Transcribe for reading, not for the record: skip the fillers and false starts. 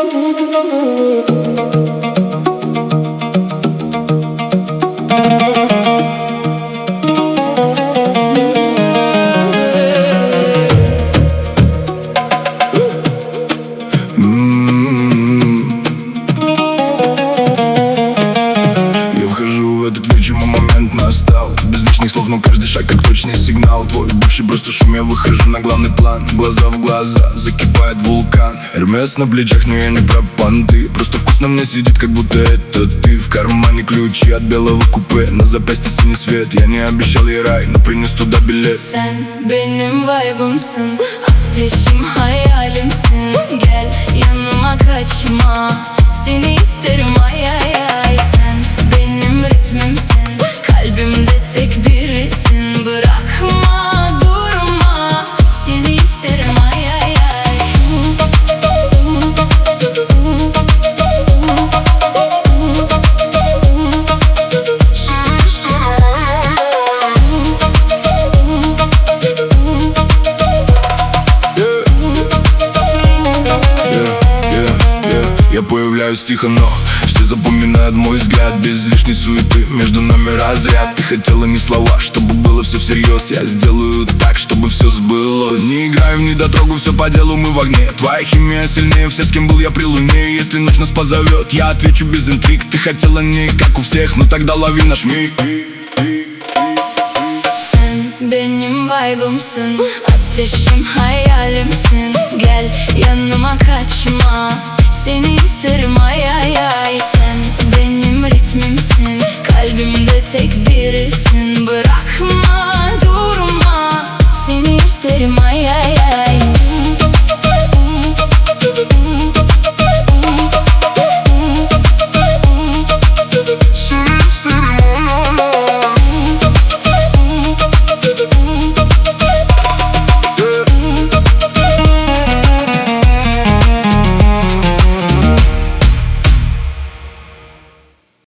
Я вхожу в этот вечер, мой момент настал. Без лишних слов, но каждый шаг как точный сигнал. Твой бывший просто шум, я выхожу на главный план. Глаза в глаза, закипает вулкан. Эрмес на плечах, но я не про понты. Просто вкусно мне сидит, как будто это ты. В кармане ключи от белого купе, на запястье синий свет. Я не обещал ей рай, но принес туда билет. Sen benim vibe'ımsın, ateşim hayalimsin. Gel yanıma kaçma, seni isterim ay ay ay. Sen benim ritmimsin, kalbimde tek birisin. Bırakma durma, seni isterim ay ay ay. Я появляюсь тихо, но все запоминают мой взгляд. Без лишней суеты, между нами разряд. Ты хотела не слова, чтобы было все всерьез. Я сделаю так, чтобы все сбылось. Не играем, не дотрогу, все по делу, мы в огне. Твоя химия сильнее, все, с кем был я при луне. Если ночь нас позовет, я отвечу без интриг. Ты хотела не как у всех, но тогда лови наш миг. Sen benim vibe'ımsın, ateşim hayalimsin. Gel yanıma kaçma, seni